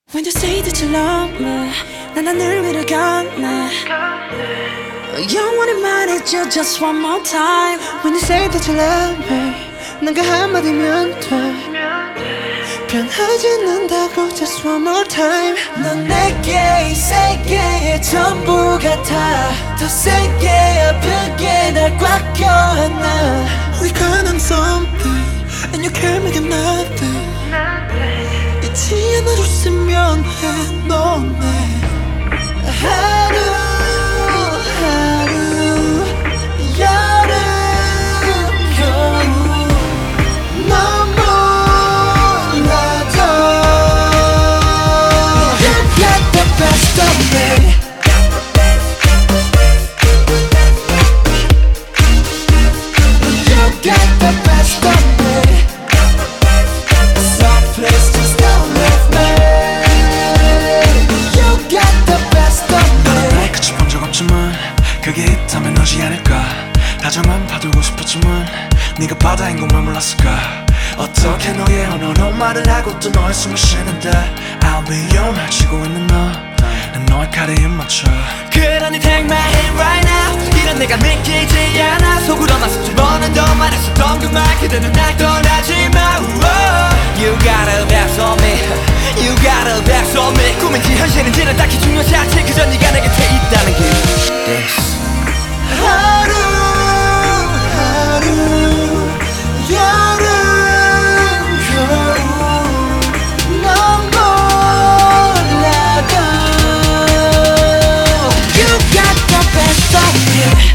When you say that you love me, 난 하늘 위를 걷네. 영원히 말해줘 just one more time. When you say that you love me, 난 그 한마디면 돼. 변하지 않는다고 just one more time. 넌 내게 이 세계의 전부 같아. 더 세게 아프게 날 꽉 껴안아. We got on something and you can't make it nothing. 잊지 않아줬으면 해 너네. 하루 하루 여름 겨울 넌 몰라도 You got the best of me. You got the best of me. Some place just don't leave me. You got the best of me. 너를 끝이 본 적 없지만 그게 있다면 너지 않을까. 다정한 봐두고 싶었지만 네가 바다인 것만 몰랐을까. 어떻게 너의 언어로 말을 하고 또 너의 숨을 쉬는데 I'll be your 말 치고 있는 너. 난 너의 칼에 힘 맞춰. 그러니 take my hand right now. 이런 내가 믿기지 않아. 속으로만 수천 번은 더 말했었던 그 말 그대는 날 떠나지 마. You got a best on me. You got a best on me. 꿈인지 현실인지는 딱히 중요하지 않지. 그저 네가 내 곁에 있다는 게 Yes. 하루 하루 여름 겨울 넌 몰라도 You got the best of me.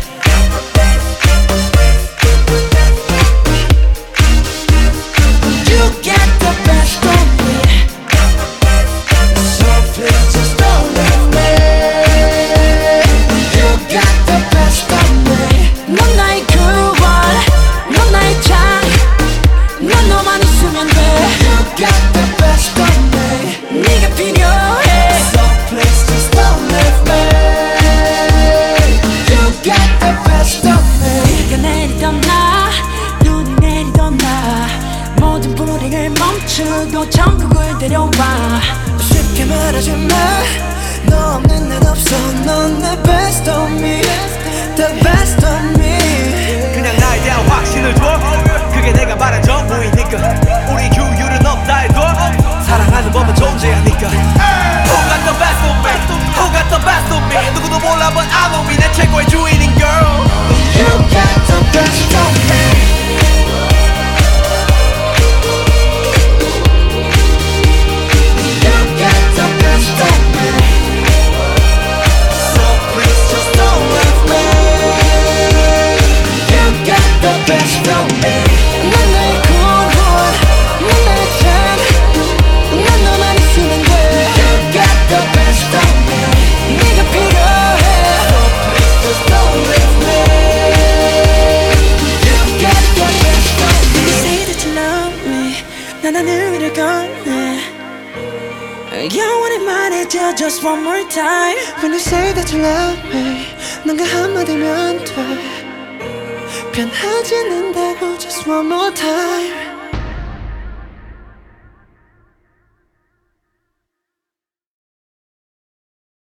You got the best of me. So please just don't leave me. You got the best of me. 넌 나의 girl one, 넌 나의 time. 난 너만 있으면 돼. You got the best of me. 네가 필요해. So please just don't leave me. You got the best of me. 비가 내리던 나, 눈이 내리던 나, 모든 불행을 멈추고 천국을 데려와. 쉽게 말하지 마. 너 없는 날 없어. 넌 내 best of me. The best of me. 그냥 나에 대한 확신을 줘. 그게 내가 말한 전부이니까. 우리 규율은 없다 해도 사랑하는 법은 존재하니까. Who got the best of me? Who got the best of me? 누구도 몰라 but I know me. 내 최고의 주인인 girl. You got the best of me. You got the best of me. So please just don't leave me. You got the best of me. 넌 나의 cool one, 넌 나의 tan. 난 너만 있으면 돼. You got the best of me. 네가 필요해. So please just don't leave me. You got the best of me. You say that you love me. 난 하늘 위를 걷네. 영원히 말해줘 just one more time. When you say that you love me, 난 그 한마디면 돼. 변하지 않는다고 just one more time.